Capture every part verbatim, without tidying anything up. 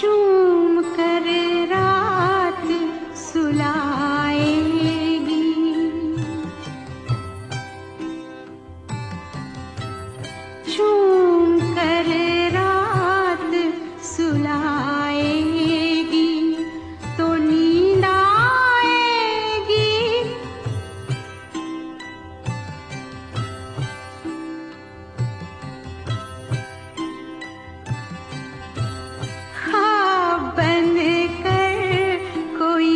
चूम कर रात सुलाएगी, चूम कर रात सुलाएगी तो नींद आएगी। ख्वाब बन कर कोई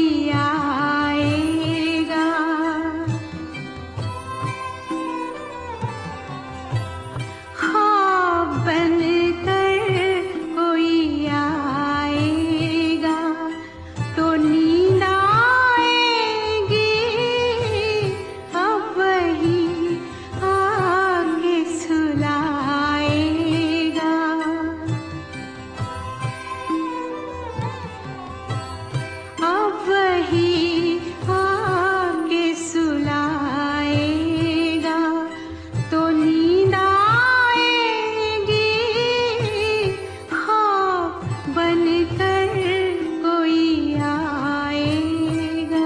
आएगा, ख्वाब बन कर कोई आएगा तो नींद आएगी। अब वही आगे सुलाएगा, अब वही आगे सुलाएगा तो नींद आएगी। ख्वाब बन कर कोई आएगा।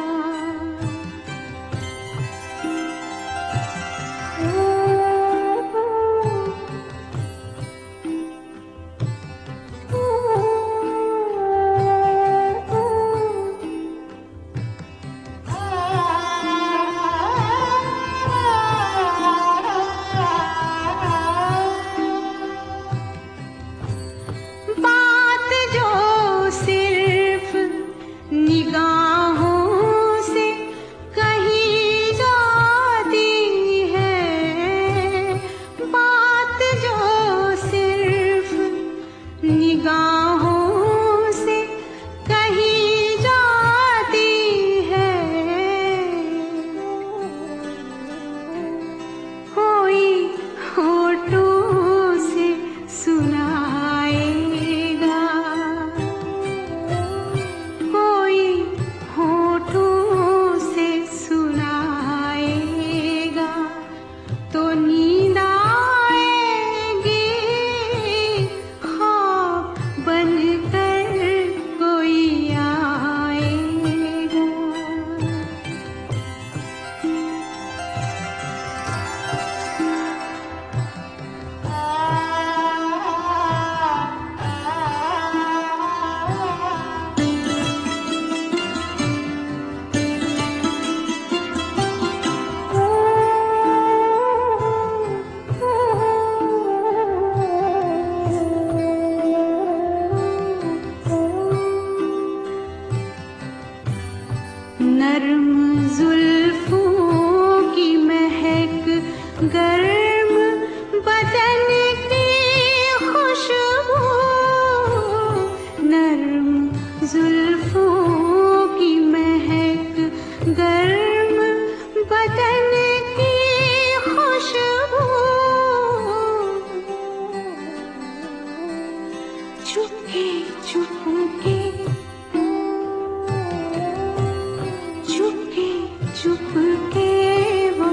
बात जो सिर्फ निगाहों से कही जाती है, बात जो सिर्फ निगाहों से कही जाती है, कोई होठों से सुनाएगा, कोई होठों से सुनाएगा तो नींद आएगी। ख्वाब बन कर कोई आएगा। नर्म जुल्फों की महक, गर्म बदन की खुशबू, नर्म जुल्फों की महक, गर्म बदन की खुशबू, चुपके चुपके चुपके चुपके वो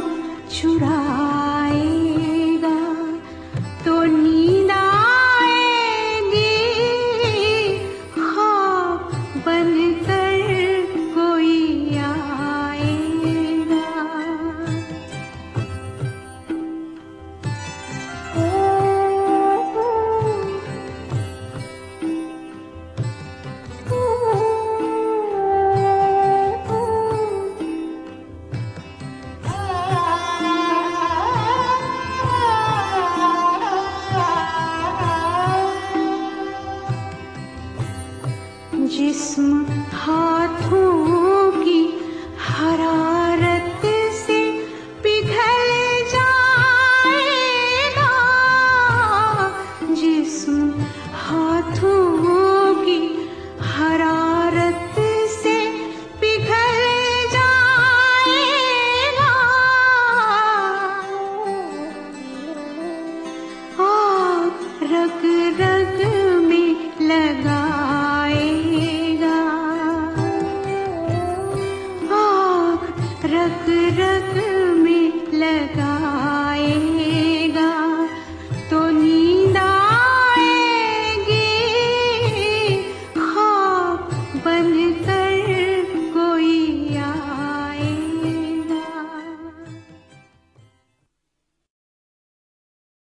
चुराएगा तो नींद आएगी। ख्वाब बन कर कोई आएगा। जिस्म हाथों की हरारत से पिघल जाएगा, जिस्म हाथों की हरारत से पिघल जाएगा। आग रग रग में लगाएगा, आग रग रग में लगाएगा तो नींद आएगी। कर